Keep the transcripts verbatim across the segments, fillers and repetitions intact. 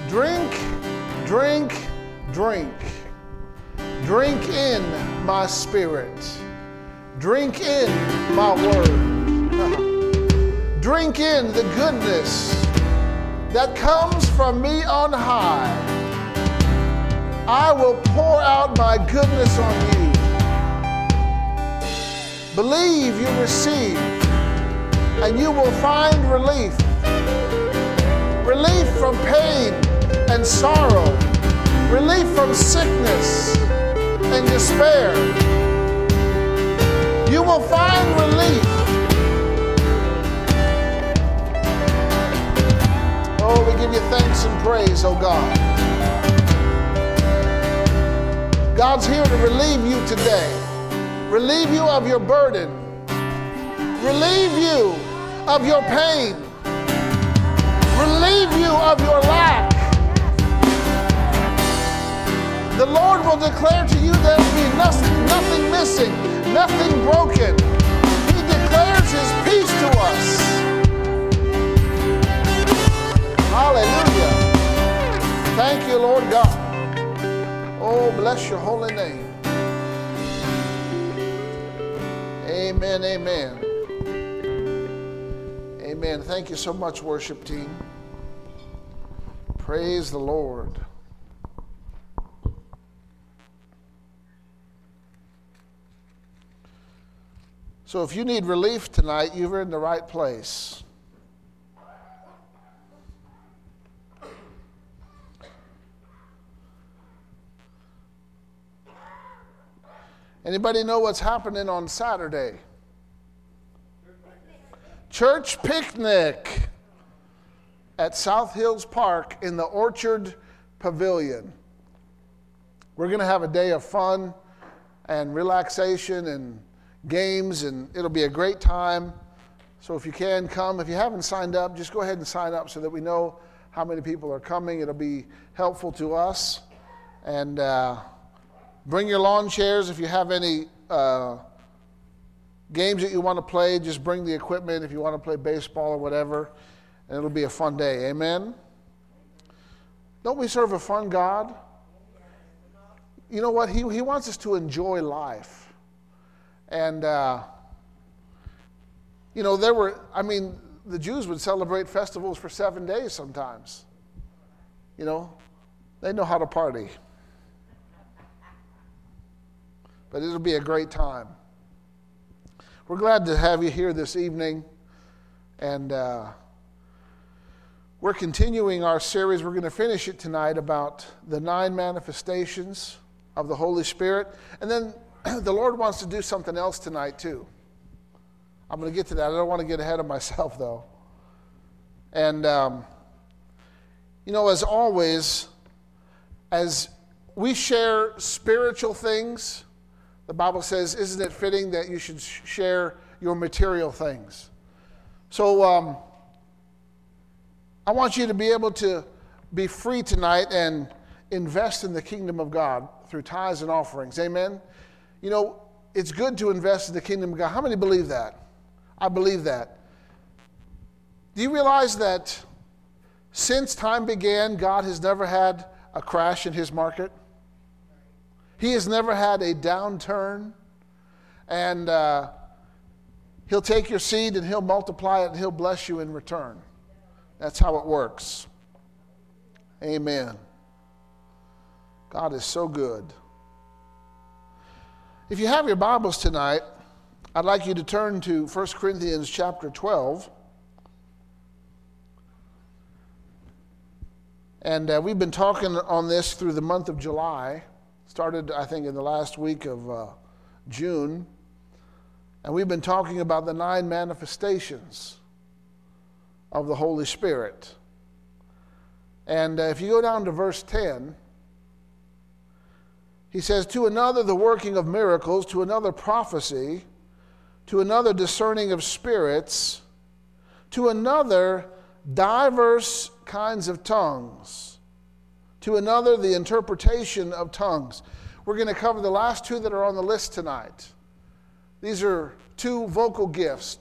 Drink, drink, drink. Drink in my spirit. Drink in my word. Drink in the goodness that comes from me on high. I will pour out my goodness on you. Believe you receive, and you will find relief. Relief from pain and sorrow. Relief from sickness and despair. You will find relief. Oh, we give you thanks and praise, oh God. God's here to relieve you today. Relieve you of your burden. Relieve you of your pain. Relieve you of your lack. The Lord will declare to you there will be nothing, nothing missing, nothing broken. He declares His peace to us. Hallelujah. Thank you, Lord God. Oh, bless your holy name. Amen, amen. Amen. Thank you so much, worship team. Praise the Lord. So if you need relief tonight, you're in the right place. Anybody know what's happening on Saturday? Church picnic at South Hills Park in the Orchard Pavilion. We're going to have a day of fun and relaxation and games, and it'll be a great time. So if you can come, if you haven't signed up, just go ahead and sign up so that we know how many people are coming. It'll be helpful to us. And uh, bring your lawn chairs. If you have any uh, games that you want to play, just bring the equipment if you want to play baseball or whatever, and it'll be a fun day. Amen? Don't we serve a fun God? You know what? He, he wants us to enjoy life. And, uh, you know, there were, I mean, the Jews would celebrate festivals for seven days sometimes. You know, they know how to party. But it'll be a great time. We're glad to have you here this evening. And uh, we're continuing our series. We're going to finish it tonight about the nine manifestations of the Holy Spirit. And then the Lord wants to do something else tonight too. I'm going to get to that. I don't want to get ahead of myself though. And, um, you know, as always, as we share spiritual things, the Bible says, isn't it fitting that you should share your material things? So um, I want you to be able to be free tonight and invest in the kingdom of God through tithes and offerings. Amen? You know, it's good to invest in the kingdom of God. How many believe that? I believe that. Do you realize that since time began, God has never had a crash in His market? He has never had a downturn, and uh, He'll take your seed and He'll multiply it and He'll bless you in return. That's how it works. Amen. God is so good. If you have your Bibles tonight, I'd like you to turn to First Corinthians chapter twelve. And uh, we've been talking on this through the month of July. Started, I think, in the last week of uh, June. And we've been talking about the nine manifestations of the Holy Spirit. And uh, if you go down to verse ten, he says, to another the working of miracles, to another prophecy, to another discerning of spirits, to another diverse kinds of tongues, to another the interpretation of tongues. We're going to cover the last two that are on the list tonight. These are two vocal gifts,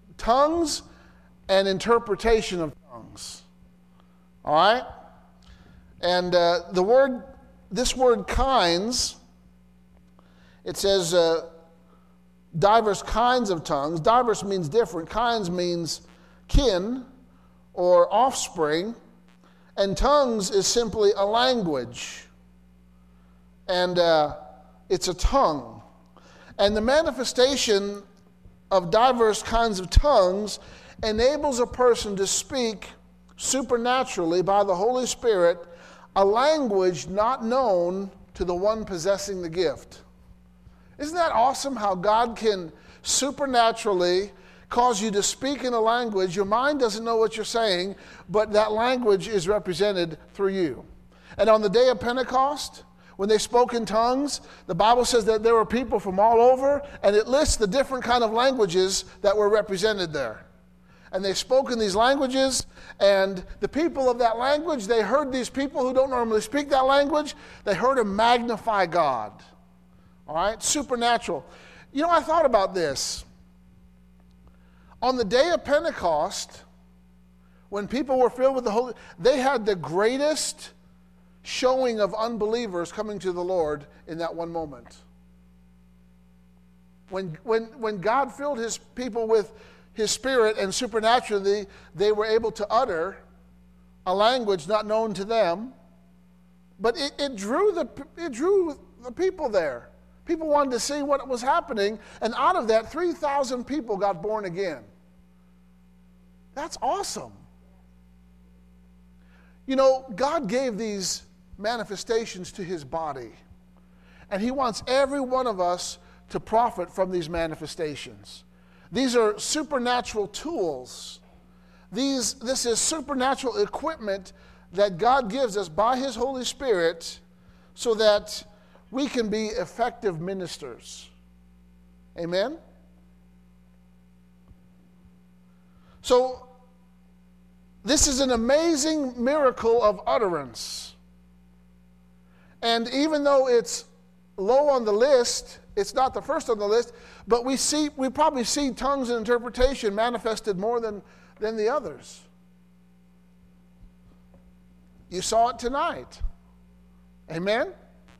tongues and interpretation of tongues. All right? And uh, the word, this word kinds, it says uh, diverse kinds of tongues. Diverse means different. Kinds means kin or offspring. And tongues is simply a language. And uh, it's a tongue. And the manifestation of diverse kinds of tongues enables a person to speak supernaturally by the Holy Spirit a language not known to the one possessing the gift. Isn't that awesome how God can supernaturally cause you to speak in a language? Your mind doesn't know what you're saying, but that language is represented through you. And on the day of Pentecost, when they spoke in tongues, the Bible says that there were people from all over, and it lists the different kind of languages that were represented there. And they spoke in these languages, and the people of that language, they heard these people who don't normally speak that language, they heard them magnify God. All right? Supernatural. You know, I thought about this. On the day of Pentecost, when people were filled with the Holy, they had the greatest showing of unbelievers coming to the Lord in that one moment. When, when, when God filled his people with his Spirit, and supernaturally they were able to utter a language not known to them, but it, it drew the it drew the people there. People wanted to see what was happening, and out of that, three thousand people got born again. That's awesome. You know, God gave these manifestations to his body, and he wants every one of us to profit from these manifestations. These are supernatural tools. These, this is supernatural equipment that God gives us by his Holy Spirit so that we can be effective ministers. Amen? So, this is an amazing miracle of utterance. And even though it's low on the list, it's not the first on the list, but we see we probably see tongues and interpretation manifested more than, than the others. You saw it tonight. Amen?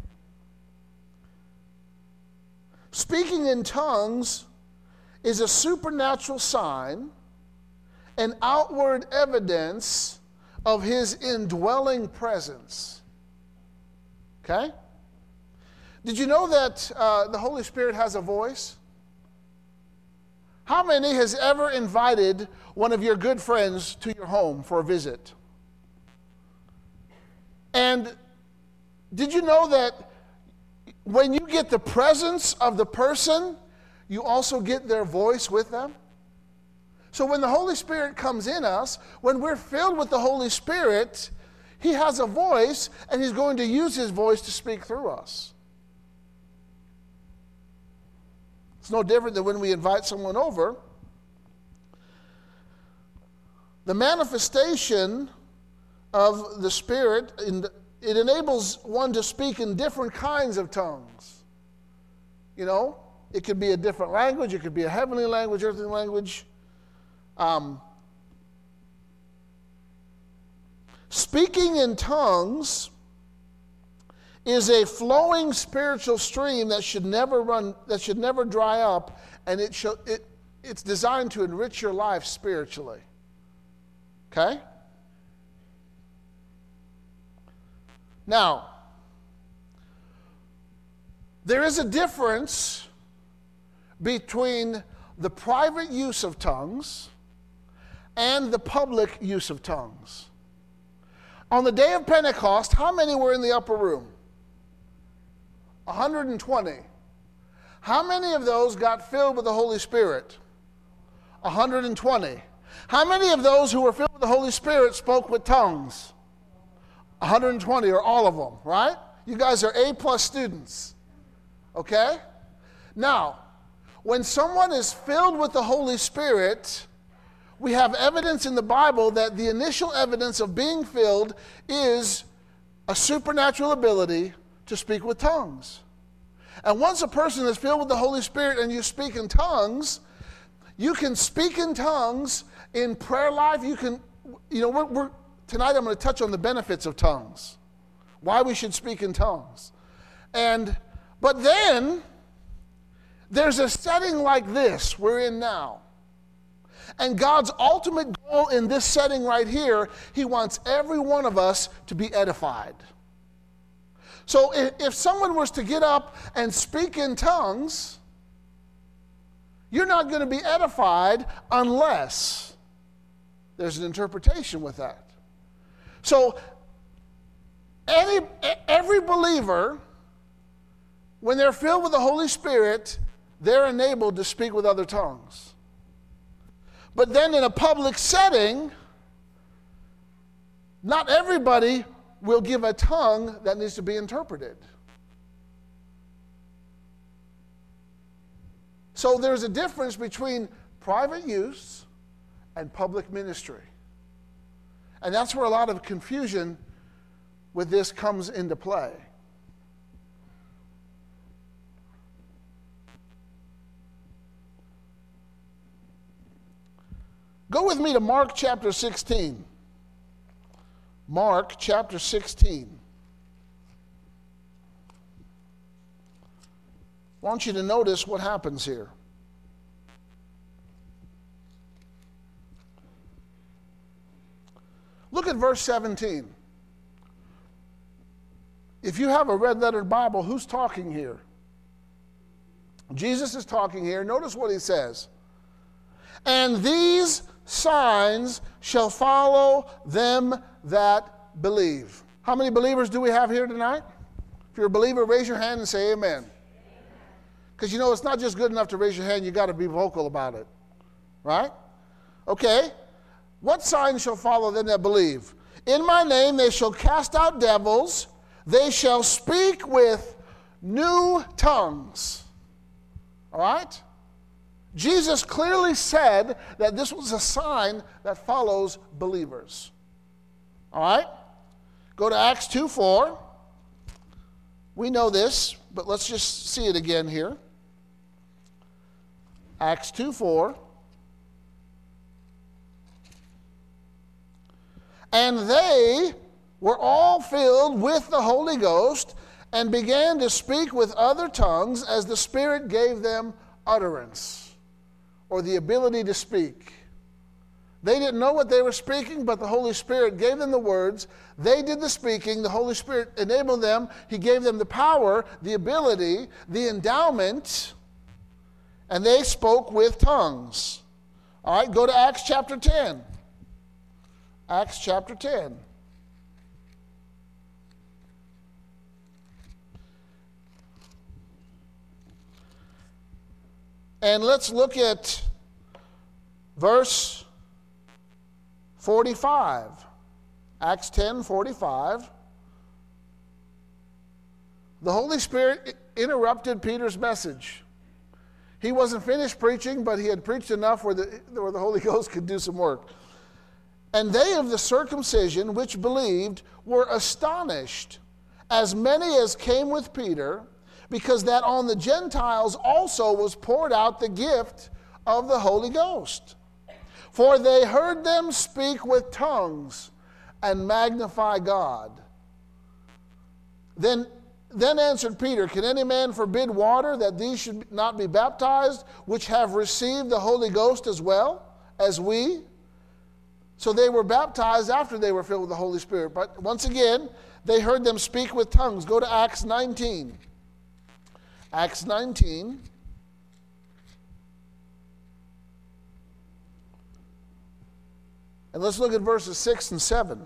Speaking in tongues is a supernatural sign, an outward evidence of his indwelling presence. Okay? Did you know that uh, the Holy Spirit has a voice? How many has ever invited one of your good friends to your home for a visit? And did you know that when you get the presence of the person, you also get their voice with them? So when the Holy Spirit comes in us, when we're filled with the Holy Spirit, he has a voice, and he's going to use his voice to speak through us. It's no different than when we invite someone over. The manifestation of the Spirit, it enables one to speak in different kinds of tongues. You know, it could be a different language, it could be a heavenly language, earthly language. Um, speaking in tongues is a flowing spiritual stream that should never run, that should never dry up, and it shall, it, it's designed to enrich your life spiritually. Okay? Now, there is a difference between the private use of tongues and the public use of tongues. On the day of Pentecost, how many were in the upper room? one hundred twenty. How many of those got filled with the Holy Spirit? one hundred twenty. How many of those who were filled with the Holy Spirit spoke with tongues? one hundred twenty, or all of them, right? You guys are A-plus students, okay? Now, when someone is filled with the Holy Spirit, we have evidence in the Bible that the initial evidence of being filled is a supernatural ability to speak with tongues. And once a person is filled with the Holy Spirit and you speak in tongues, you can speak in tongues in prayer life. You can, you know, we're, we're tonight I'm going to touch on the benefits of tongues. why we should speak in tongues. And but then there's a setting like this we're in now. And God's ultimate goal in this setting right here, he wants every one of us to be edified. So if, if someone was to get up and speak in tongues, you're not going to be edified unless there's an interpretation with that. So any, every believer, when they're filled with the Holy Spirit, they're enabled to speak with other tongues. But then in a public setting, not everybody will give a tongue that needs to be interpreted. So there's a difference between private use and public ministry. And that's where a lot of confusion with this comes into play. Go with me to Mark chapter sixteen. Mark chapter sixteen. I want you to notice what happens here. Look at verse seventeen. If you have a red-lettered Bible, who's talking here? Jesus is talking here. Notice what he says. And these signs shall follow them that believe. How many believers do we have here tonight? If you're a believer, raise your hand and say amen. Because you know it's not just good enough to raise your hand, you got to be vocal about it. Right? Okay. What signs shall follow them that believe? In my name they shall cast out devils, they shall speak with new tongues. All right? Jesus clearly said that this was a sign that follows believers. All right? Go to Acts two four. We know this, but let's just see it again here. Acts two four. And they were all filled with the Holy Ghost and began to speak with other tongues as the Spirit gave them utterance, or the ability to speak. They didn't know what they were speaking, but the Holy Spirit gave them the words. They did the speaking. The Holy Spirit enabled them. He gave them the power, the ability, the endowment, and they spoke with tongues. All right, go to Acts chapter ten. Acts chapter ten. And let's look at verse forty-five. Acts ten forty-five. The Holy Spirit interrupted Peter's message. He wasn't finished preaching, but he had preached enough where the, where the Holy Ghost could do some work. And they of the circumcision which believed were astonished, as many as came with Peter, because that on the Gentiles also was poured out the gift of the Holy Ghost. For they heard them speak with tongues and magnify God. Then, then answered Peter, Can any man forbid water that these should not be baptized, which have received the Holy Ghost as well as we? So they were baptized after they were filled with the Holy Spirit. But once again, they heard them speak with tongues. Go to Acts nineteen. Acts nineteen. And let's look at verses six and seven.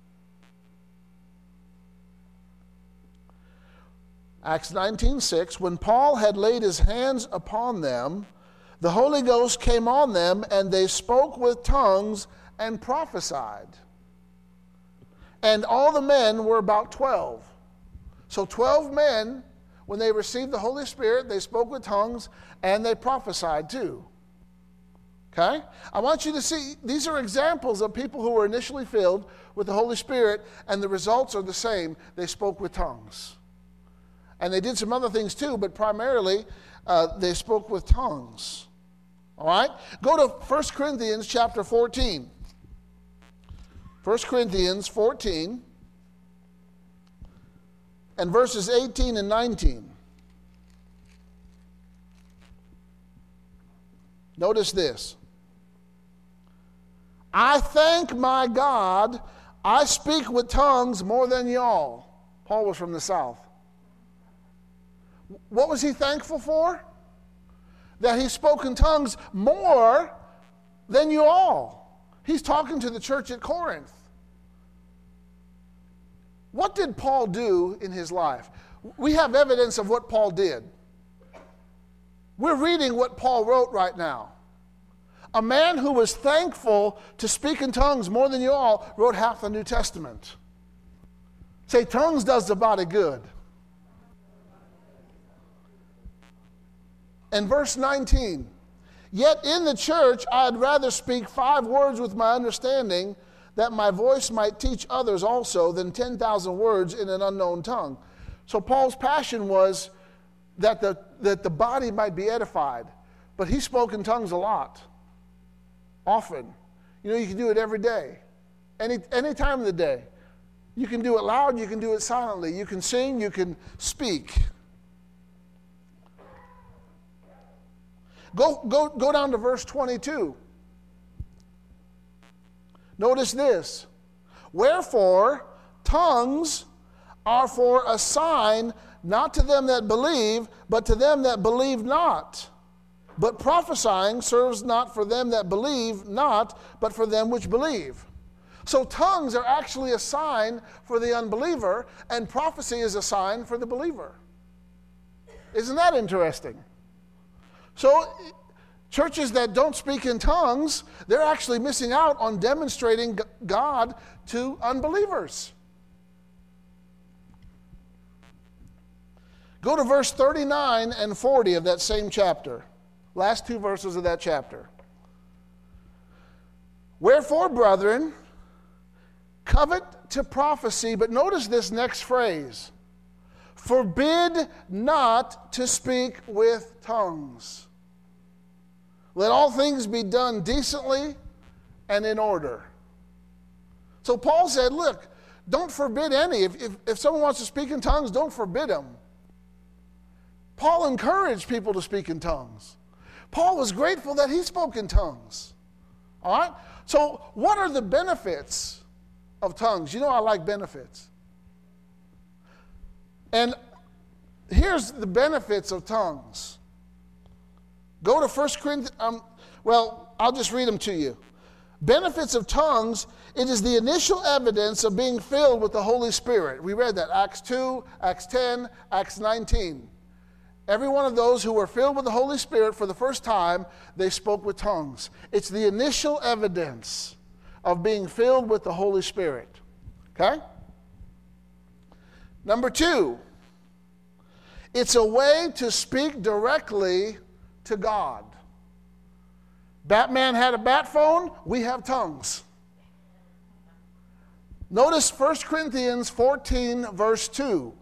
Acts nineteen six. When Paul had laid his hands upon them, the Holy Ghost came on them, and they spoke with tongues and prophesied. And all the men were about twelve. So twelve men, when they received the Holy Spirit, they spoke with tongues and they prophesied too. Okay? I want you to see, these are examples of people who were initially filled with the Holy Spirit, and the results are the same. They spoke with tongues. And they did some other things too, but primarily uh, they spoke with tongues. All right? Go to First Corinthians chapter fourteen. First Corinthians fourteen. and verses eighteen and nineteen. Notice this. I thank my God, I speak with tongues more than y'all. Paul was from the South. What was he thankful for? That he spoke in tongues more than you all. He's talking to the church at Corinth. What did Paul do in his life? We have evidence of what Paul did. We're reading what Paul wrote right now. A man who was thankful to speak in tongues more than you all wrote half the New Testament. Say, tongues does the body good. And verse nineteen, yet in the church I'd rather speak five words with my understanding, that my voice might teach others also, than ten thousand words in an unknown tongue. So Paul's passion was that the, that the body might be edified. But he spoke in tongues a lot, often. You know, you can do it every day, any, any time of the day. You can do it loud, you can do it silently. You can sing, you can speak. Go, go, go down to verse twenty-two. Notice this. Wherefore, tongues are for a sign, not to them that believe, but to them that believe not. But prophesying serves not for them that believe not, but for them which believe. So tongues are actually a sign for the unbeliever, and prophecy is a sign for the believer. Isn't that interesting? So churches that don't speak in tongues, they're actually missing out on demonstrating God to unbelievers. Go to verse thirty-nine and forty of that same chapter. Last two verses of that chapter. Wherefore, brethren, covet to prophecy, but notice this next phrase. Forbid not to speak with tongues. Let all things be done decently and in order. So Paul said, look, don't forbid any. If, if, if someone wants to speak in tongues, don't forbid them. Paul encouraged people to speak in tongues. Paul was grateful that he spoke in tongues. All right? So what are the benefits of tongues? You know I like benefits. And here's the benefits of tongues. Go to First Corinthians, um, well, I'll just read them to you. Benefits of tongues, it is the initial evidence of being filled with the Holy Spirit. We read that, Acts two, Acts ten, Acts nineteen. Every one of those who were filled with the Holy Spirit for the first time, they spoke with tongues. It's the initial evidence of being filled with the Holy Spirit. Okay? Number two, it's a way to speak directly to God. Batman had a bat phone, we have tongues. Notice First Corinthians fourteen, verse two.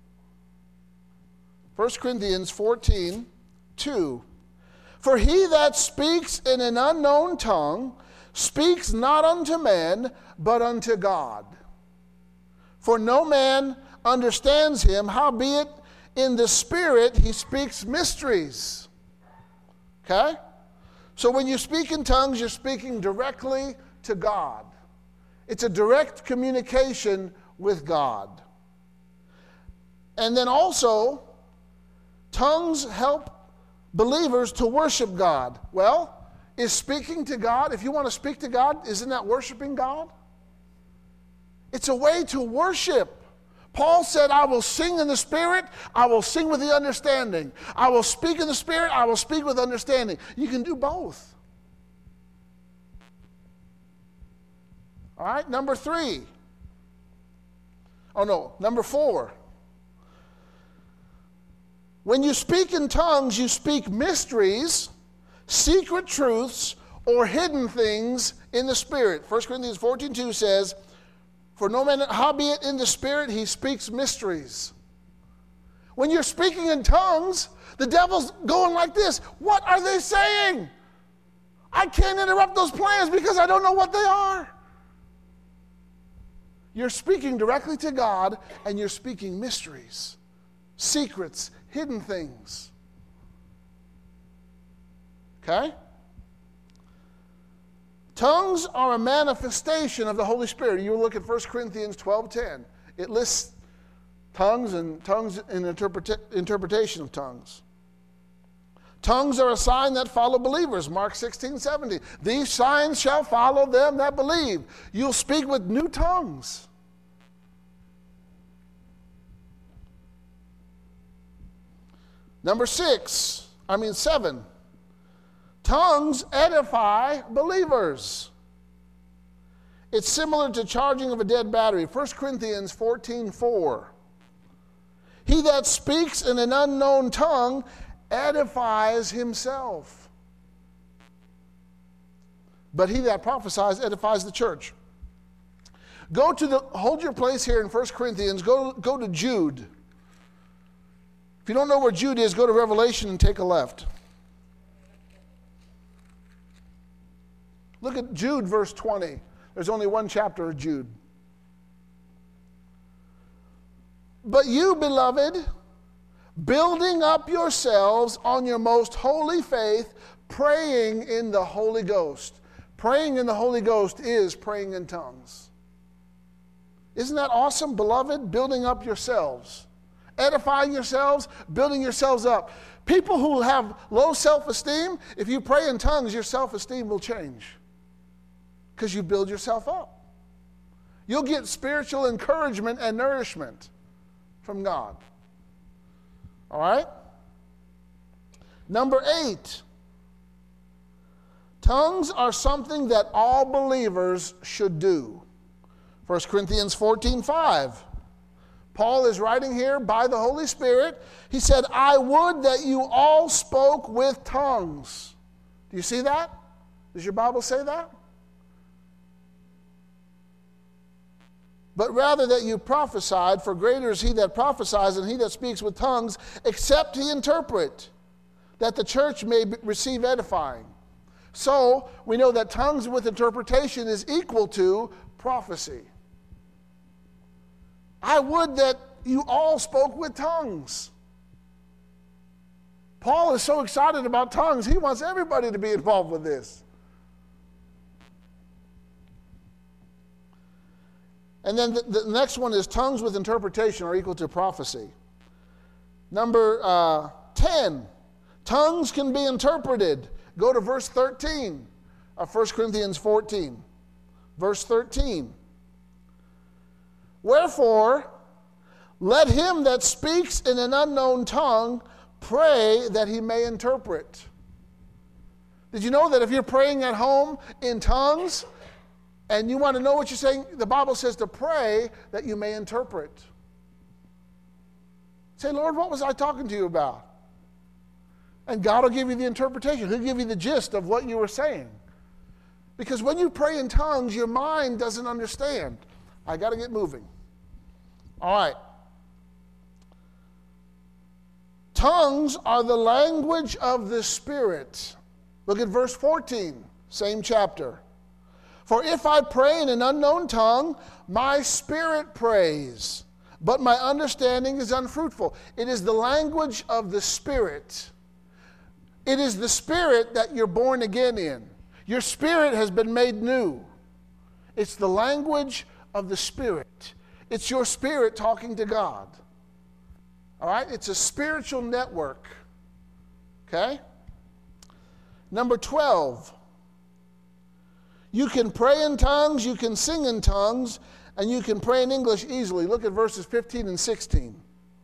First Corinthians fourteen, two. For he that speaks in an unknown tongue speaks not unto men, but unto God. For no man understands him, howbeit in the Spirit he speaks mysteries. Okay? So when you speak in tongues, you're speaking directly to God. It's a direct communication with God. And then also, tongues help believers to worship God. Well, is speaking to God, if you want to speak to God, isn't that worshiping God? It's a way to worship. Paul said, I will sing in the Spirit, I will sing with the understanding. I will speak in the Spirit, I will speak with understanding. You can do both. All right, number three. Oh no, number four. When you speak in tongues, you speak mysteries, secret truths, or hidden things in the Spirit. First Corinthians fourteen, two says, for no man, howbeit in the Spirit, he speaks mysteries. When you're speaking in tongues, the devil's going like this. What are they saying? I can't interrupt those plans because I don't know what they are. You're speaking directly to God, and you're speaking mysteries, secrets, hidden things. Okay? Tongues are a manifestation of the Holy Spirit. You look at First Corinthians twelve ten. It lists tongues and tongues and interpreta- interpretation of tongues. Tongues are a sign that follow believers. Mark sixteen seventy. These signs shall follow them that believe. You'll speak with new tongues. Number six, I mean seven. Tongues edify believers. It's similar to charging of a dead battery. First Corinthians fourteen four. He that speaks in an unknown tongue edifies himself, but he that prophesies edifies the church. Go to the, hold your place here in First Corinthians, go, go to Jude. If you don't know where Jude is, go to Revelation and take a left. Look at Jude verse twenty. There's only one chapter of Jude. But you, beloved, building up yourselves on your most holy faith, praying in the Holy Ghost. Praying in the Holy Ghost is praying in tongues. Isn't that awesome, beloved? Building up yourselves. Edifying yourselves, building yourselves up. People who have low self-esteem, if you pray in tongues, your self-esteem will change. Because you build yourself up. You'll get spiritual encouragement and nourishment from God. All right? Number eight. Tongues are something that all believers should do. First Corinthians fourteen five. Paul is writing here by the Holy Spirit. He said, I would that you all spoke with tongues. Do you see that? Does your Bible say that? But rather that you prophesied, for greater is he that prophesies and he that speaks with tongues, except he interpret, that the church may receive edifying. So, we know that tongues with interpretation is equal to prophecy. I would that you all spoke with tongues. Paul is so excited about tongues, he wants everybody to be involved with this. And then the, the next one is tongues with interpretation are equal to prophecy. Number uh, ten, tongues can be interpreted. Go to verse thirteen of First Corinthians fourteen. Verse thirteen. Wherefore, let him that speaks in an unknown tongue pray that he may interpret. Did you know that if you're praying at home in tongues, and you want to know what you're saying, the Bible says to pray that you may interpret. Say, Lord, what was I talking to you about? And God will give you the interpretation. He'll give you the gist of what you were saying. Because when you pray in tongues, your mind doesn't understand. I got to get moving. All right. Tongues are the language of the Spirit. Look at verse fourteen, same chapter. For if I pray in an unknown tongue, my spirit prays, but my understanding is unfruitful. It is the language of the Spirit. It is the Spirit that you're born again in. Your spirit has been made new. It's the language of the Spirit. It's your spirit talking to God. All right? It's a spiritual network. Okay? Number twelve. You can pray in tongues, you can sing in tongues, and you can pray in English easily. Look at verses fifteen and sixteen.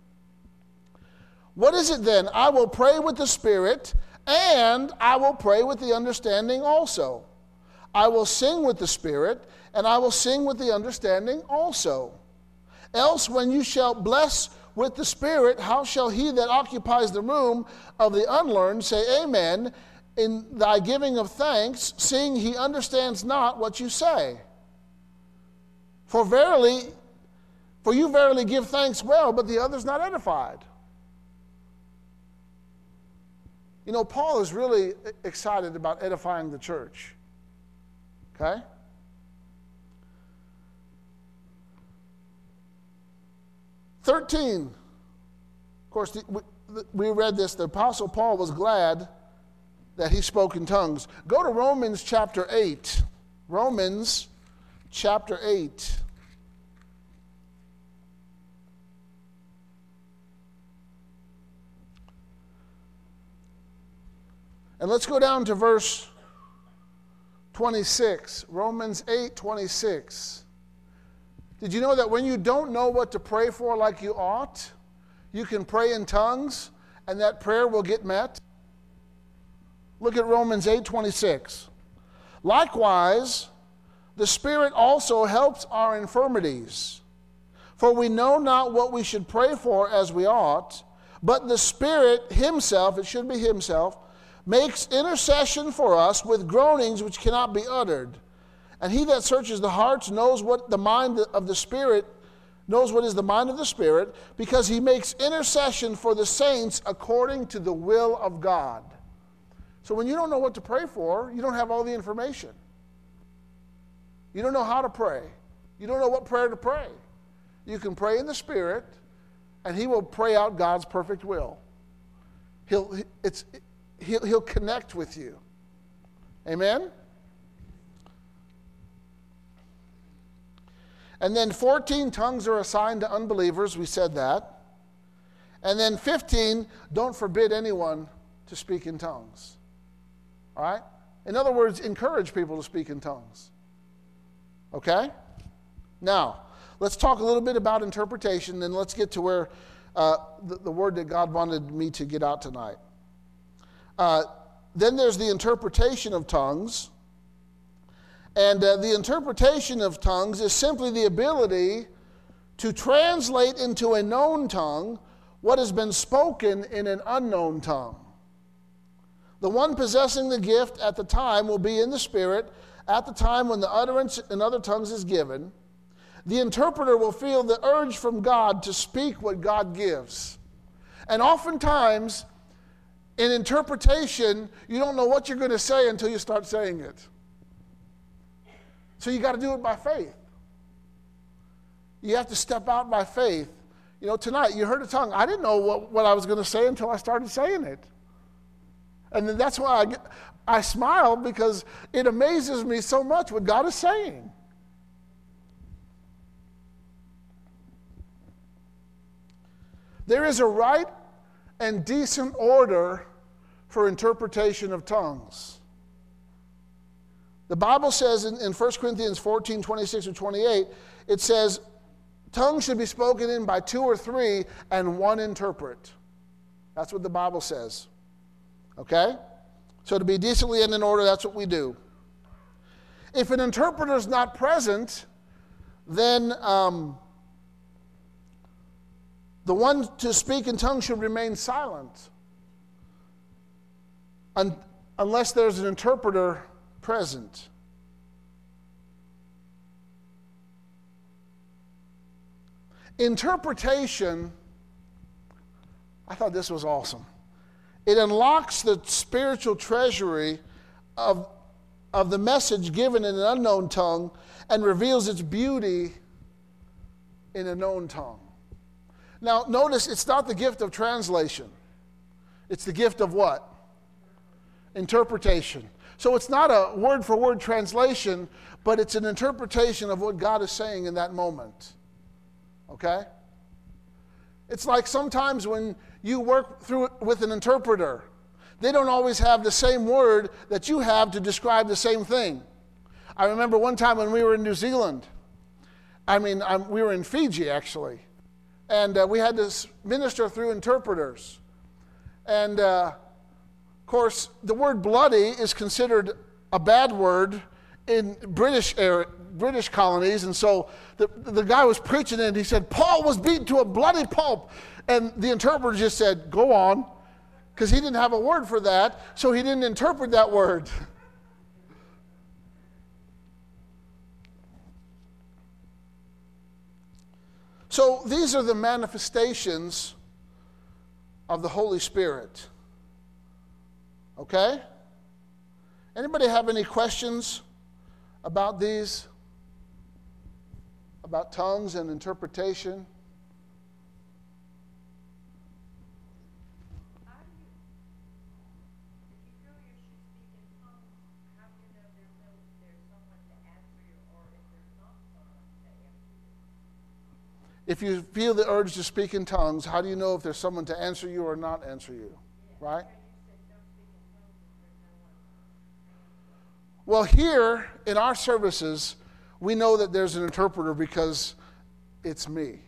What is it then? I will pray with the Spirit, and I will pray with the understanding also. I will sing with the Spirit, and I will sing with the understanding also. Else when you shall bless with the Spirit, how shall he that occupies the room of the unlearned say amen in thy giving of thanks, seeing he understands not what you say? For verily, for you verily give thanks well, but the other's not edified. You know, Paul is really excited about edifying the church. Okay? thirteen. Of course, the, we, we read this. The Apostle Paul was glad that he spoke in tongues. Go to Romans chapter eight. Romans chapter eight. And let's go down to verse twenty-six. Romans eight twenty-six. Did you know that when you don't know what to pray for like you ought, you can pray in tongues and that prayer will get met? Look at Romans eight twenty-six. Likewise, the Spirit also helps our infirmities. For we know not what we should pray for as we ought, but the Spirit himself, it should be himself, makes intercession for us with groanings which cannot be uttered. And he that searches the hearts knows what the mind of the Spirit, knows what is the mind of the Spirit, because he makes intercession for the saints according to the will of God. So when you don't know what to pray for, you don't have all the information. You don't know how to pray. You don't know what prayer to pray. You can pray in the Spirit, and he will pray out God's perfect will. He'll, it's, he'll, he'll connect with you. Amen? And then fourteen, tongues are assigned to unbelievers. We said that. And then fifteen, don't forbid anyone to speak in tongues. All right? In other words, encourage people to speak in tongues. Okay? Now, let's talk a little bit about interpretation, then let's get to where uh, the, the word that God wanted me to get out tonight. Uh, then there's the interpretation of tongues. And uh, the interpretation of tongues is simply the ability to translate into a known tongue what has been spoken in an unknown tongue. The one possessing the gift at the time will be in the Spirit at the time when the utterance in other tongues is given. The interpreter will feel the urge from God to speak what God gives. And oftentimes, in interpretation, you don't know what you're going to say until you start saying it. So you got to do it by faith. You have to step out by faith. You know, tonight you heard a tongue. I didn't know what, what I was going to say until I started saying it. And then that's why I, I smile, because it amazes me so much what God is saying. There is a right and decent order for interpretation of tongues. The Bible says in, in First Corinthians fourteen, twenty-six or twenty-eight, it says, tongues should be spoken in by two or three and one interpret. That's what the Bible says. Okay? So to be decently and in order, that's what we do. If an interpreter is not present, then um, the one to speak in tongues should remain silent un- unless there's an interpreter present. Interpretation, I thought this was awesome. It unlocks the spiritual treasury of, of the message given in an unknown tongue and reveals its beauty in a known tongue. Now, notice it's not the gift of translation. It's the gift of what? Interpretation. So it's not a word-for-word translation, but it's an interpretation of what God is saying in that moment. Okay? It's like sometimes when you work through with an interpreter, they don't always have the same word that you have to describe the same thing. I remember one time when we were in New Zealand. I mean, I'm, we were in Fiji, actually. And uh, we had to minister through interpreters. And, uh, of course, the word bloody is considered a bad word in British area, British colonies. And so the, the guy was preaching and he said, Paul was beaten to a bloody pulp. And the interpreter just said, go on, because he didn't have a word for that, so he didn't interpret that word. So these are the manifestations of the Holy Spirit. Okay? Anybody have any questions about these? About tongues and interpretation? If you feel the urge to speak in tongues, how do you know if there's someone to answer you or not answer you? Right? Well, here in our services, we know that there's an interpreter because it's me.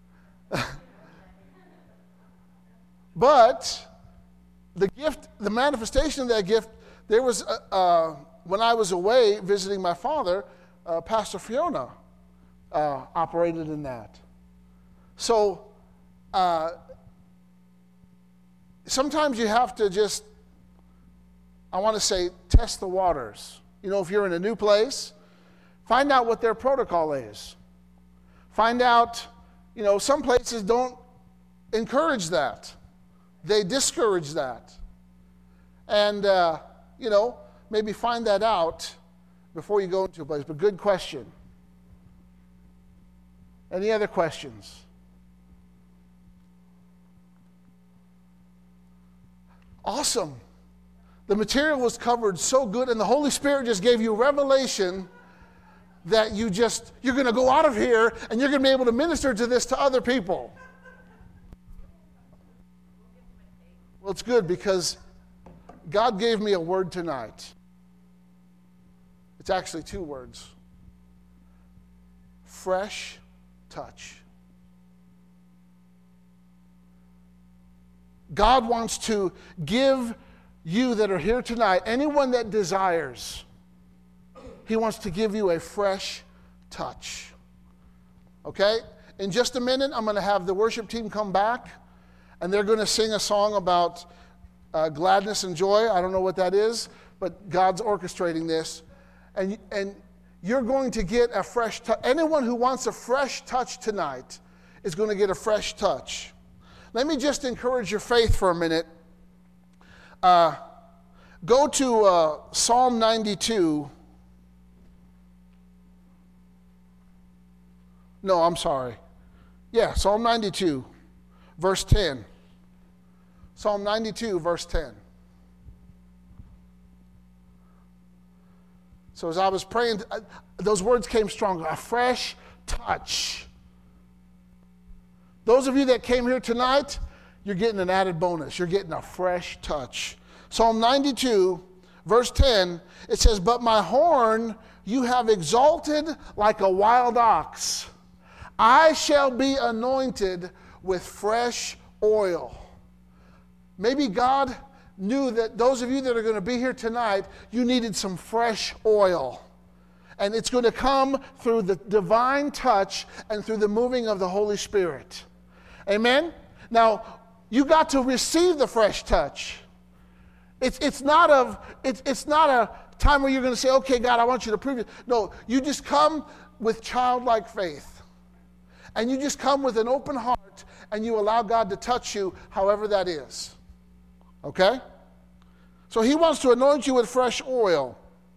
But the gift, the manifestation of that gift, there was, uh, uh, when I was away visiting my father, uh, Pastor Fiona uh, operated in that. So uh, sometimes you have to just, I want to say, test the waters. You know, if you're in a new place, find out what their protocol is. Find out, you know, some places don't encourage that. They discourage that. And, uh, you know, maybe find that out before you go into a place. But good question. Any other questions? Awesome. The material was covered so good, and the Holy Spirit just gave you revelation that you just, you're going to go out of here and you're going to be able to minister to this to other people. Well, it's good because God gave me a word tonight. It's actually two words. Fresh touch. God wants to give you that are here tonight, anyone that desires, He wants to give you a fresh touch. Okay? In just a minute, I'm going to have the worship team come back, and they're going to sing a song about uh, gladness and joy. I don't know what that is, but God's orchestrating this. And, and you're going to get a fresh touch. Anyone who wants a fresh touch tonight is going to get a fresh touch. Let me just encourage your faith for a minute. Uh, go to uh, Psalm ninety-two. No, I'm sorry. Yeah, Psalm ninety-two, verse ten. Psalm ninety-two, verse ten. So as I was praying, those words came strong. A fresh touch. Those of you that came here tonight, you're getting an added bonus. You're getting a fresh touch. Psalm ninety-two, verse ten, it says, "But my horn you have exalted like a wild ox. I shall be anointed with fresh oil." Maybe God knew that those of you that are going to be here tonight, you needed some fresh oil. And it's going to come through the divine touch and through the moving of the Holy Spirit. Amen? Now, you got to receive the fresh touch. It's, it's, not, a, it's, it's not a time where you're going to say, okay, God, I want you to prove it. No, you just come with childlike faith. And you just come with an open heart and you allow God to touch you however that is. Okay? So He wants to anoint you with fresh oil.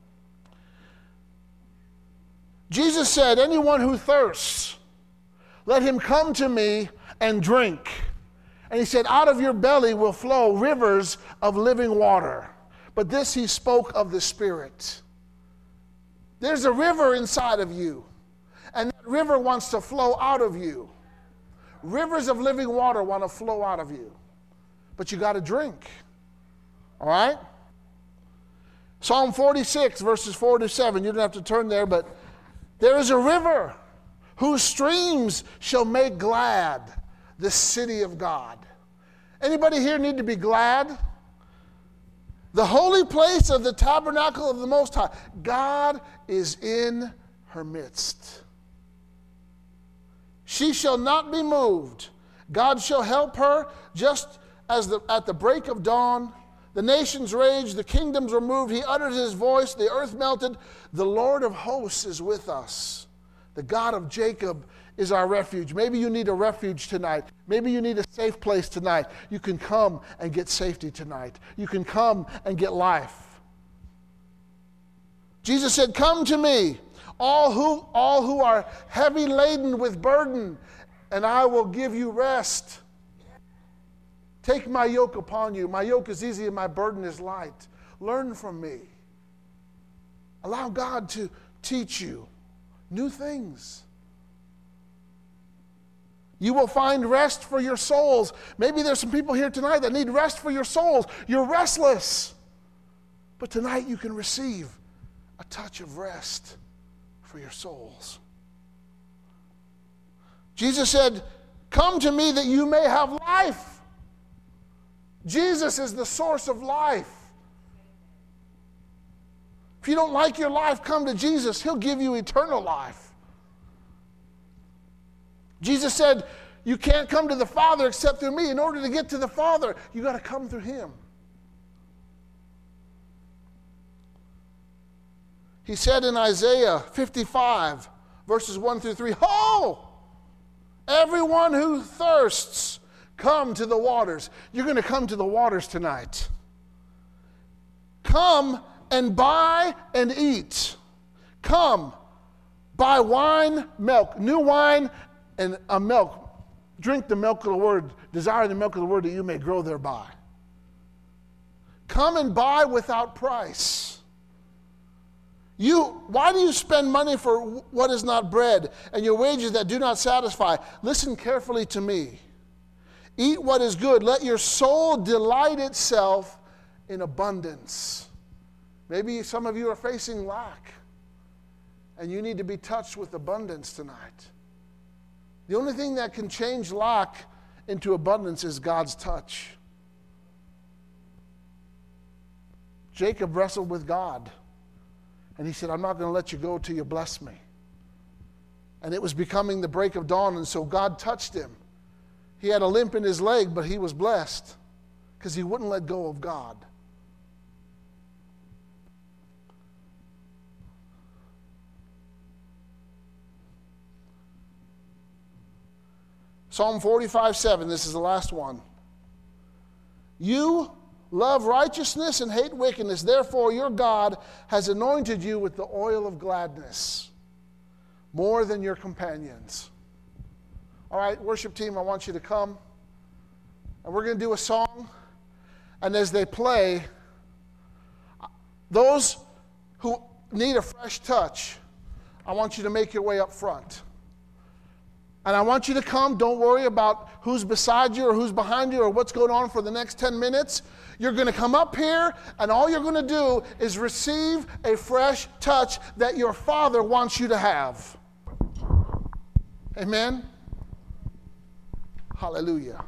Jesus said, "Anyone who thirsts, let him come to me and drink." And He said, "Out of your belly will flow rivers of living water." But this He spoke of the Spirit. There's a river inside of you. And that river wants to flow out of you. Rivers of living water want to flow out of you. But you got to drink. All right? Psalm forty-six, verses four to seven. You don't have to turn there, but there is a river whose streams shall make glad the city of God. Anybody here need to be glad? The holy place of the tabernacle of the Most High. God is in her midst. She shall not be moved. God shall help her just as the, at the break of dawn. The nations raged, the kingdoms were moved. He uttered His voice, the earth melted. The Lord of hosts is with us. The God of Jacob is our refuge. Maybe you need a refuge tonight. Maybe you need a safe place tonight. You can come and get safety tonight. You can come and get life. Jesus said, "Come to me, all who, all who are heavy laden with burden, and I will give you rest. Take my yoke upon you. My yoke is easy and my burden is light. Learn from me." Allow God to teach you new things. You will find rest for your souls. Maybe there's some people here tonight that need rest for your souls. You're restless. But tonight you can receive a touch of rest for your souls. Jesus said, come to me that you may have life. Jesus is the source of life. If you don't like your life, come to Jesus. He'll give you eternal life. Jesus said, you can't come to the Father except through me. In order to get to the Father, you got to come through him. He said in Isaiah fifty-five, verses one through three, ho! Everyone who thirsts, come to the waters. You're going to come to the waters tonight. Come and buy and eat. Come, buy wine, milk, new wine, and a milk. Drink the milk of the word. Desire the milk of the word that you may grow thereby. Come and buy without price. You, why do you spend money for what is not bread, and your wages that do not satisfy? Listen carefully to me. Eat what is good. Let your soul delight itself in abundance. Maybe some of you are facing lack, and you need to be touched with abundance tonight. The only thing that can change lack into abundance is God's touch. Jacob wrestled with God. And he said, I'm not going to let you go till you bless me. And it was becoming the break of dawn, and so God touched him. He had a limp in his leg, but he was blessed because he wouldn't let go of God. Psalm forty-five, seven, this is the last one. You love righteousness and hate wickedness. Therefore, your God has anointed you with the oil of gladness more than your companions. All right, worship team, I want you to come. And we're going to do a song. And as they play, those who need a fresh touch, I want you to make your way up front. And I want you to come. Don't worry about who's beside you or who's behind you or what's going on for the next ten minutes. You're going to come up here, and all you're going to do is receive a fresh touch that your Father wants you to have. Amen? Hallelujah.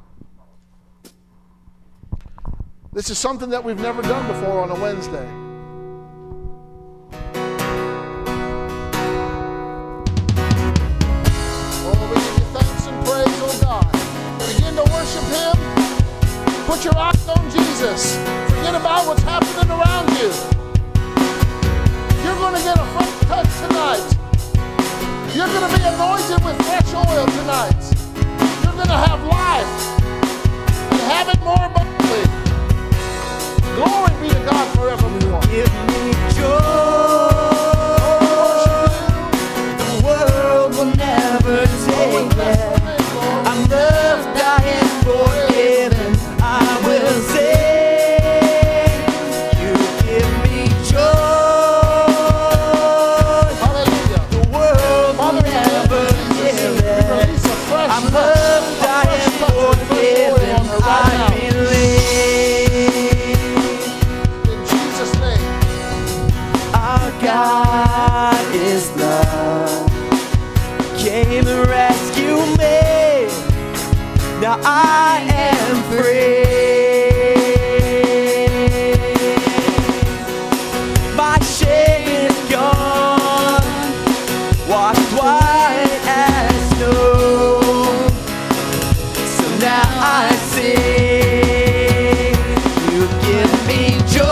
This is something that we've never done before on a Wednesday. Put your eyes on Jesus. Forget about what's happening around you. You're going to get a fresh touch tonight. You're going to be anointed with fresh oil tonight. You're going to have life and have it more abundantly. Glory be to God forevermore. Give me joy. The world will never take it. I'm loved, I am forgiven. I will sing. You give me joy. Hallelujah. The world will never give it. I'm loved, I am forgiven. I believe. In Jesus' name. Our God is love. Came and rescued me. Now I am free. My shame is gone, washed white as snow. So now I sing. You give me joy.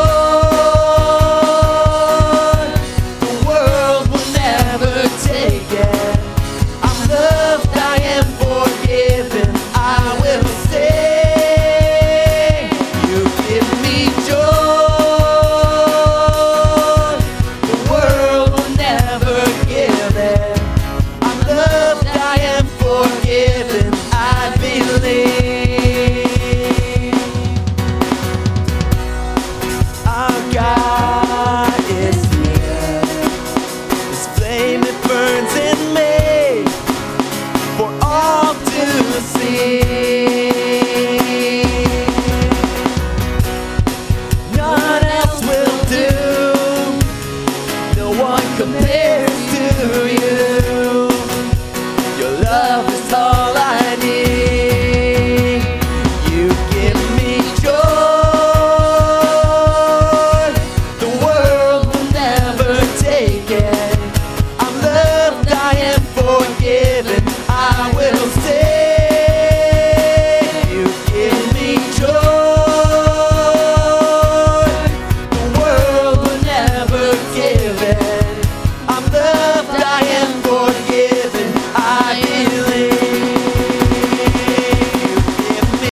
The world will never take it. I'm loved, I am forgiven. I will say. sing.